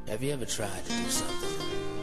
Have you ever tried to do something?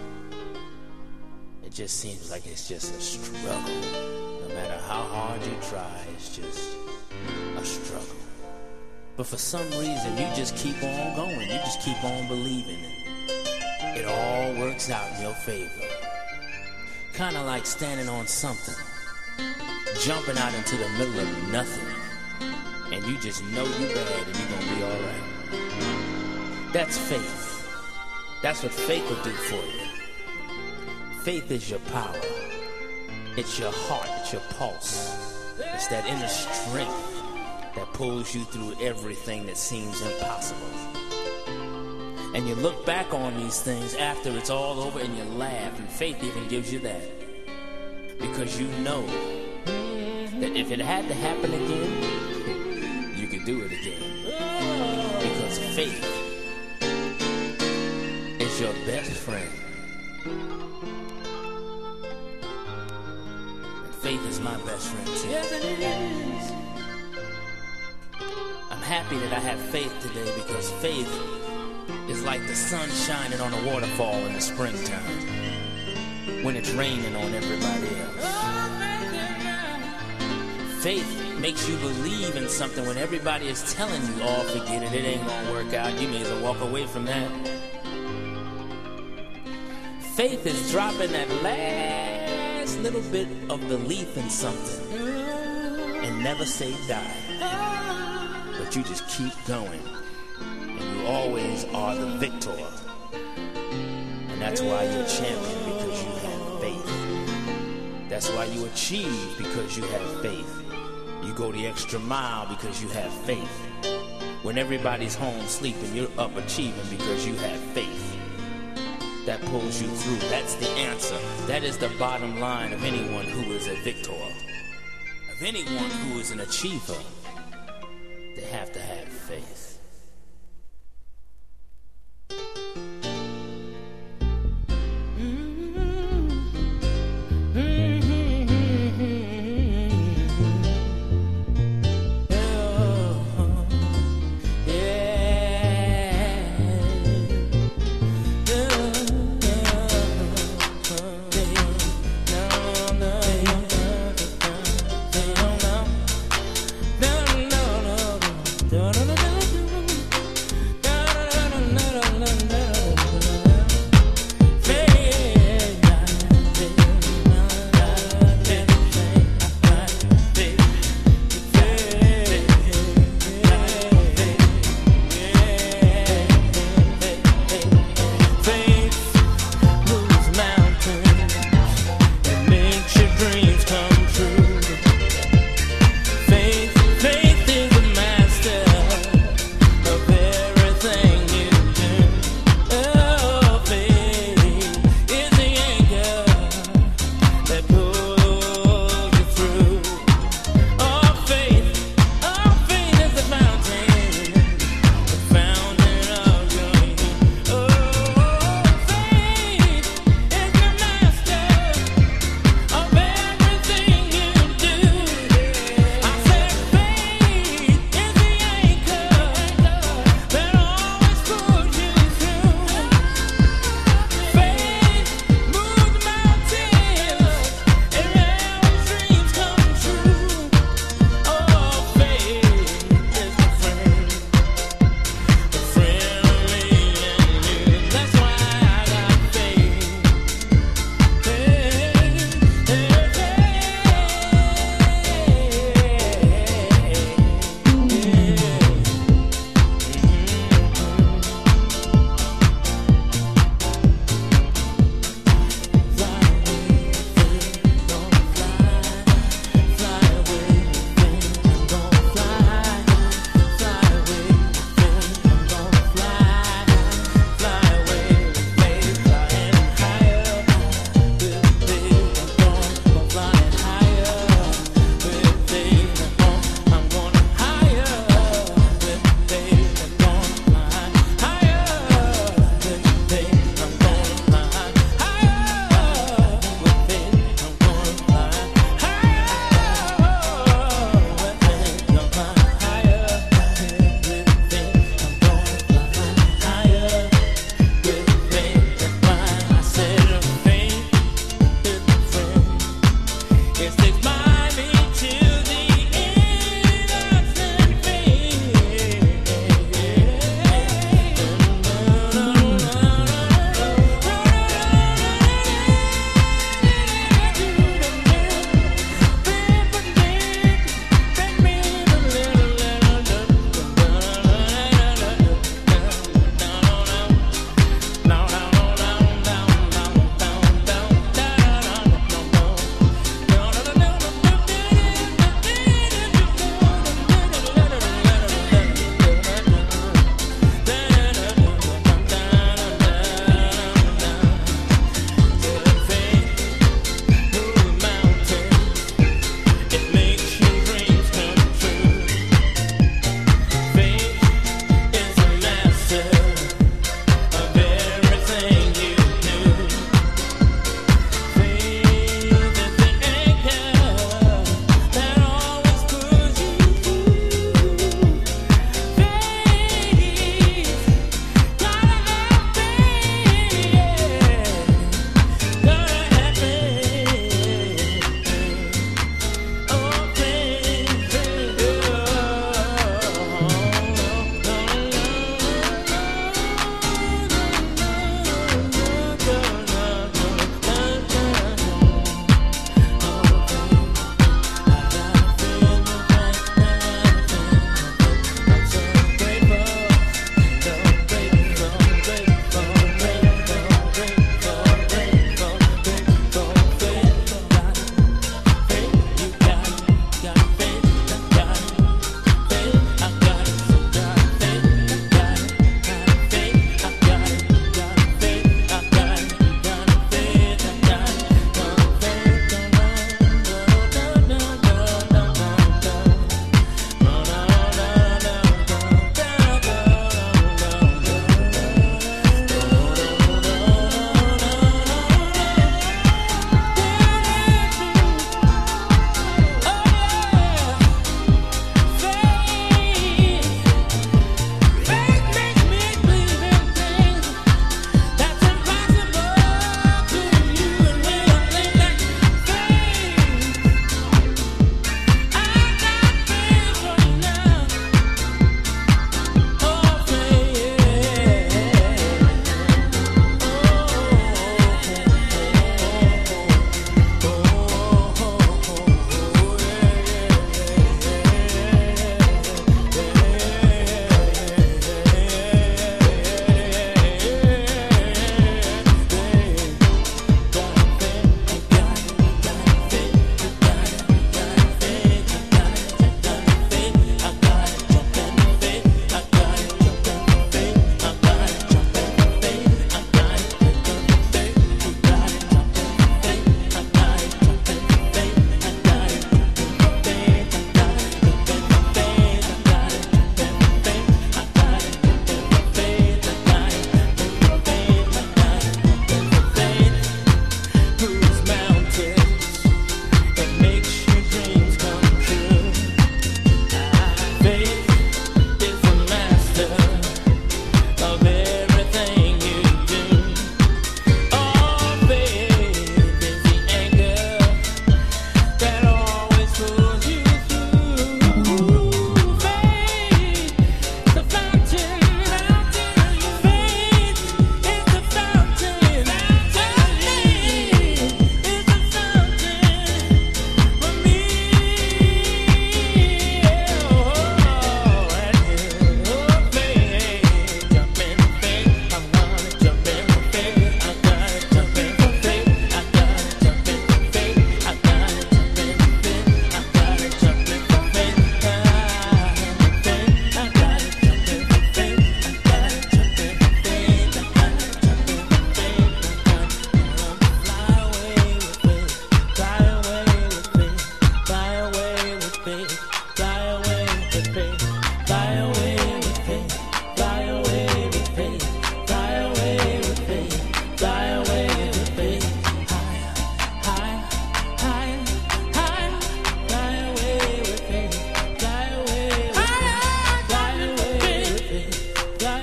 It just seems like it's just a struggle. No matter how hard you try, it's just a struggle. But for some reason, you just keep on going. You just keep on believing it. It all works out in your favor. Kind of like standing on something, jumping out into the middle of nothing, and you just know you bad and you're gonna be all right. That's faith. That's what faith will do for you. Faith is your power. It's your heart. It's your pulse. It's that inner strength that pulls you through everything that seems impossible. And you look back on these things after it's all over and you laugh, and faith even gives you that. Because you know that if it had to happen again, you could do it again. Because faith is your best friend. And faith is my best friend too. Yes, it is. I'm happy that I have faith today because faith is like the sun shining on a waterfall in the springtime when it's raining on everybody else. Faith makes you believe in something when everybody is telling you, oh, forget it, it ain't gonna work out. You may as well walk away from that. Faith is dropping that last little bit of belief in something and never say die. But you just keep going. And you always are the victor. And that's why you're a champion, because you have faith. That's why you achieve, because you have faith. You go the extra mile because you have faith. When everybody's home sleeping, you're up achieving because you have faith. That pulls you through. That's the answer. That is the bottom line of anyone who is a victor. Of anyone who is an achiever. They have to have faith. No, no, no, no, no, no, no.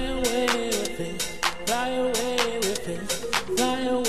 away with it, fly away with it, fly away.